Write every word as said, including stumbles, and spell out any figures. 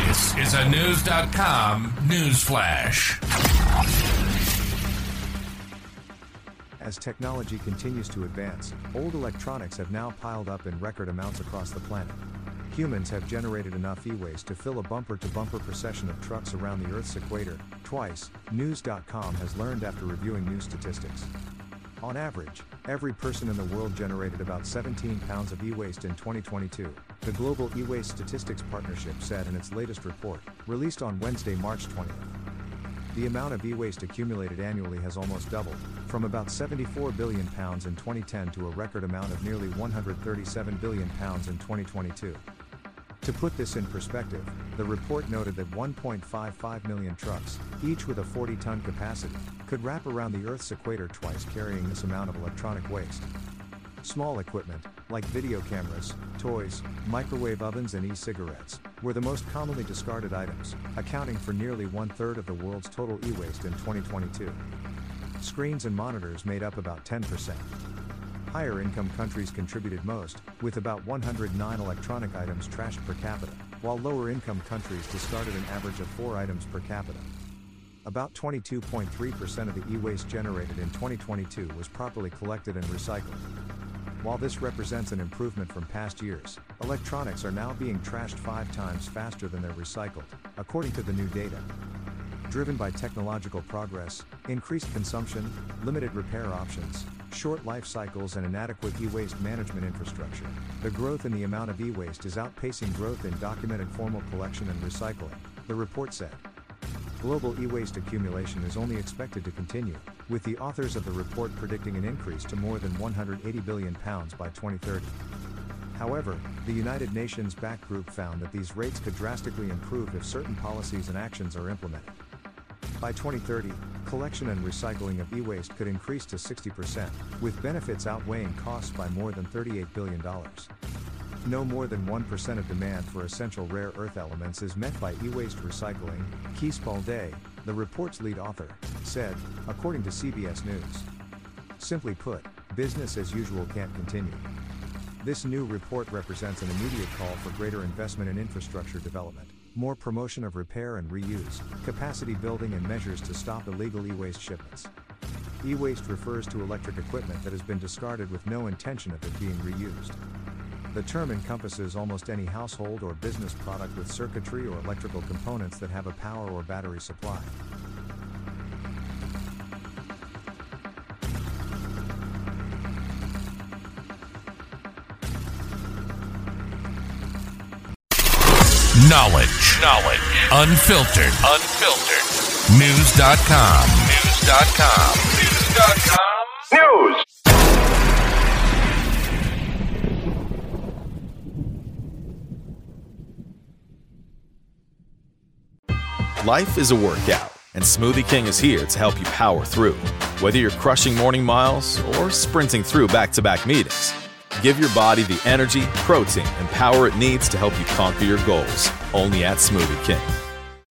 This is a News dot com news flash. As technology continues to advance, old electronics have now piled up in record amounts across the planet. Humans have generated enough e-waste to fill a bumper-to-bumper procession of trucks around the Earth's equator, twice, News dot com has learned after reviewing new statistics. On average, every person in the world generated about seventeen pounds of e-waste in twenty twenty-two, the Global E-Waste Statistics Partnership said in its latest report, released on Wednesday, March twentieth. The amount of e-waste accumulated annually has almost doubled, from about seventy-four billion pounds in twenty ten to a record amount of nearly one hundred thirty-seven billion pounds in twenty twenty-two. To put this in perspective, the report noted that one point five five million trucks, each with a forty-ton capacity, could wrap around the Earth's equator twice carrying this amount of electronic waste. Small equipment, like video cameras, toys, microwave ovens and e-cigarettes, were the most commonly discarded items, accounting for nearly one-third of the world's total e-waste in twenty twenty-two. Screens and monitors made up about ten percent. Higher-income countries contributed most, with about one hundred nine electronic items trashed per capita, while lower-income countries discarded an average of four items per capita. About twenty-two point three percent of the e-waste generated in twenty twenty-two was properly collected and recycled. While this represents an improvement from past years, electronics are now being trashed five times faster than they're recycled, according to the new data. Driven by technological progress, increased consumption, limited repair options, short life cycles and inadequate e-waste management infrastructure, the growth in the amount of e-waste is outpacing growth in documented formal collection and recycling, the report said. Global e-waste accumulation is only expected to continue, with the authors of the report predicting an increase to more than one hundred eighty billion pounds by twenty thirty. However, the United Nations-backed group found that these rates could drastically improve if certain policies and actions are implemented. By twenty thirty, collection and recycling of e-waste could increase to sixty percent, with benefits outweighing costs by more than thirty-eight billion dollars. No more than one percent of demand for essential rare earth elements is met by e-waste recycling, Kees Balde, the report's lead author, said, according to C B S News. Simply put, business as usual can't continue. This new report represents an immediate call for greater investment in infrastructure development, more promotion of repair and reuse, capacity building and measures to stop illegal e-waste shipments. E-waste refers to electric equipment that has been discarded with no intention of it being reused. The term encompasses almost any household or business product with circuitry or electrical components that have a power or battery supply. Knowledge. Knowledge. Unfiltered. Unfiltered. News dot com. News dot com. News dot com. News. Life is a workout, and Smoothie King is here to help you power through. Whether you're crushing morning miles or sprinting through back-to-back meetings, give your body the energy, protein, and power it needs to help you conquer your goals. Only at Smoothie King.